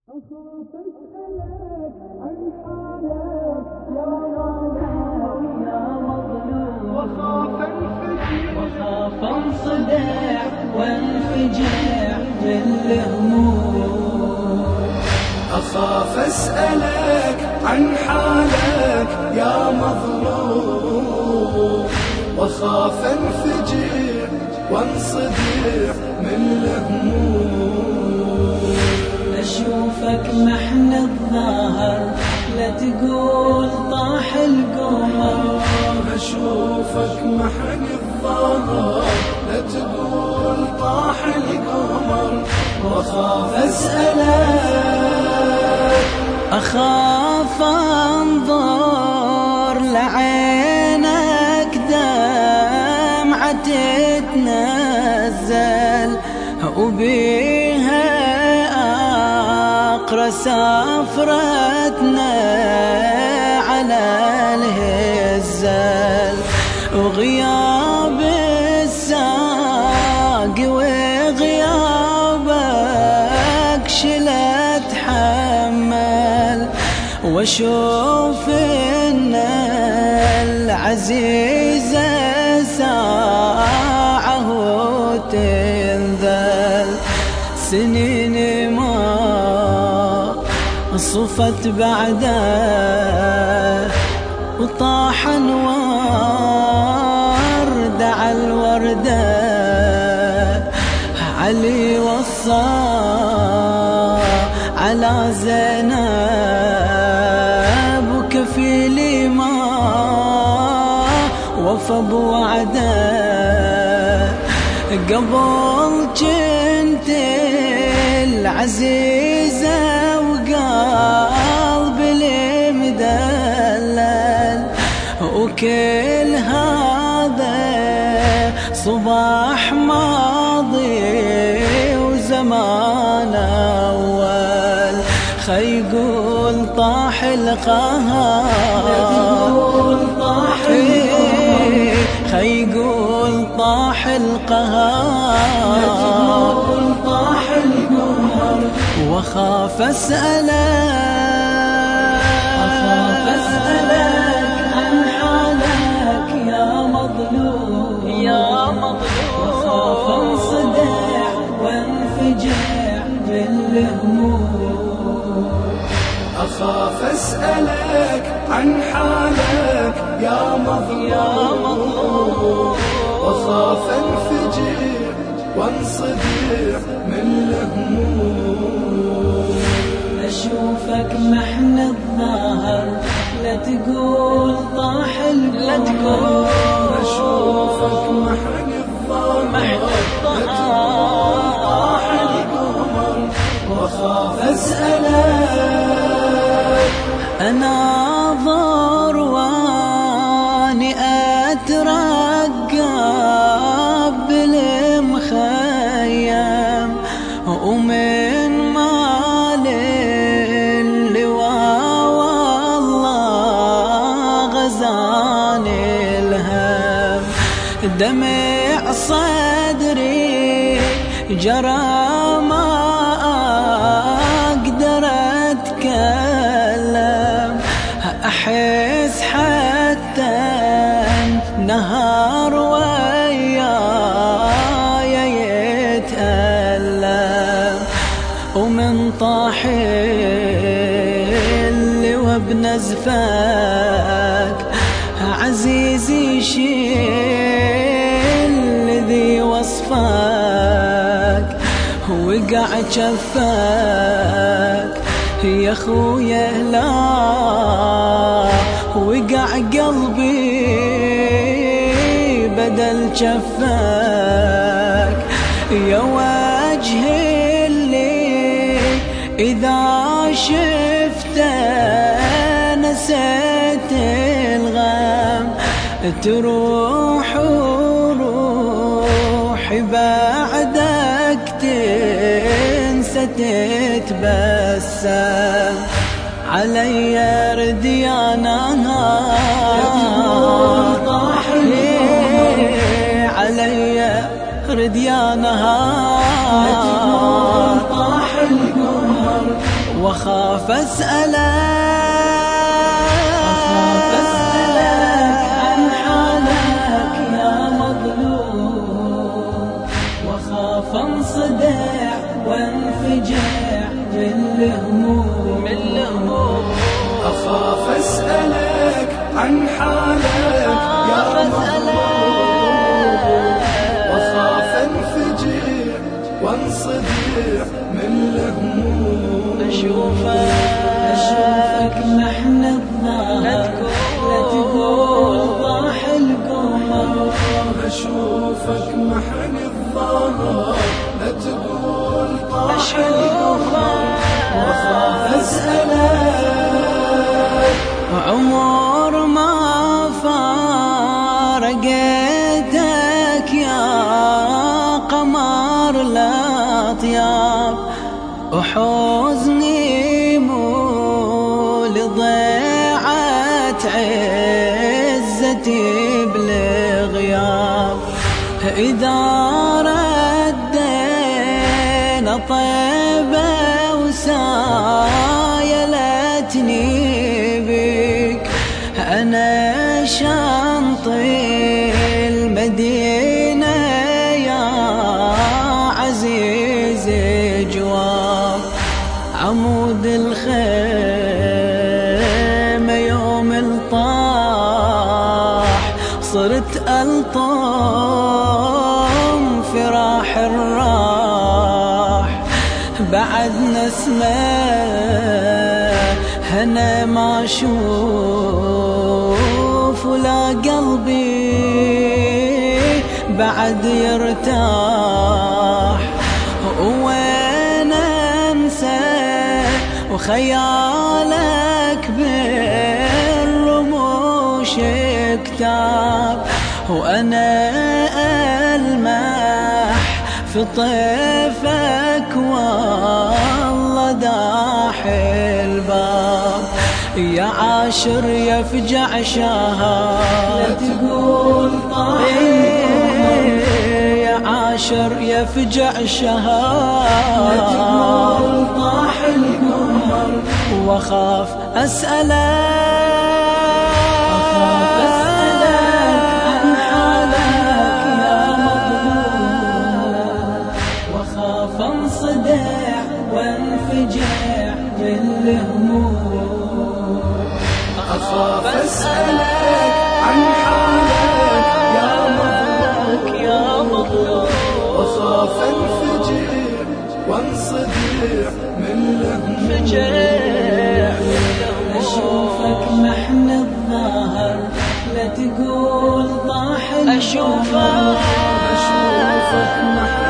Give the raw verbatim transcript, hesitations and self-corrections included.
أخاف أسألك عن حالك يا مالك يا مظلوم، وخاف انفجع وخاف انصدع وانفجع بالهموم. أخاف أسألك عن حالك يا مظلوم، وخاف انفجع وانصدع من الهموم. أشوفك محن الظهر لا تقول طاح القمر، أشوفك محن الظهر لا تقول طاح القمر. وأخاف أسألك، أخاف أنظر لعينك دمعة تتنزل وبيها أقرأ سفرتنا على الهزال، وغياب الساق وغيابك شلت حمل، واشوف ان العزيزة ساعه تنذل. سنين ما صفت بعده وطاح انوار دعا الوردة، علي وصى على زينب وكفيلي ما وفى بوعده. قبل كنت العزيزة وقلبي المدلل، وكل هذا صباح ماضي وزمان أول. خيقول طاح القهر، خيقول طاح القهر، طاح القمر. وخاف أسألك، أخاف أسألك عن حالك يا مظلوم يا مظلوم، وخاف انصدع وانفجع بالهموم. أخاف أسألك عن حالك يا مظلوم، وخاف انفجع وانصدع من الهموم. أشوفك محن الظهر لا تقول طاح القمر، أشوفك محن الظهر لا تقول طاح القمر. وخاف أسألك، أناظر واني أترقب بالمخيم، ومن مال اللواء والله غزاني الهم. دمع صدري جرى ما أقدر أتكلم، أحس حتى نهار وياي يتألم. ومن طاح اللواء بنزفك عزيزي شيل ذي وصفك، وقع جفك يا خويا لا وقع قلبي بدل جفك. يا وجه اللي إذا شفته نسيت الغم، تروح وروحي بعدك تنسى تتبسم. علي رديانها علي رديانها طاح القمر. وخاف أسألك عن حالك يا مظلوم، وخاف انصدع وانفجع من الهموم. أخاف أسألك عن حالك يا مظلوم، وخاف انفجع وانصدع من الهموم. أشوفك أشوفك محن الظهر، لا تقول ضاح القمر. أشوفك محن الظهر، لا تقول ضاح القمر. وخاف أسألك عمر ما فارقتك يا قمر الأطياب، وحزني مو لضيعت عزتي بالغياب. إذا ردينا طيبة وسايلتني بك، أنا شنطي المدينة يا عزيز جواب. عمود الخيمة يوم الطاح، صرت ألطم فراح الراح. بعد نسمة هنا ما أشوف، ولا قلبي بعد يرتاح. وين أنسى وخيالك بالرموش كتاب، وأنا ألمح في طيفك والله داح الباب. يا عاشر يفجع شهر، لا تقول طاح القمر. يا عاشر يفجع شهر، لا تقول طاح القمر. وخاف أسألك عن حالك يا مظلوم، وخاف انصدع وانفجع من الهموم. أخاف أسألك عن حالك يا مظلوم، وخاف انفجع وانصدع من الهموم. أشوفك محن الظهر، لا تقول طاح القمر. أشوفك محن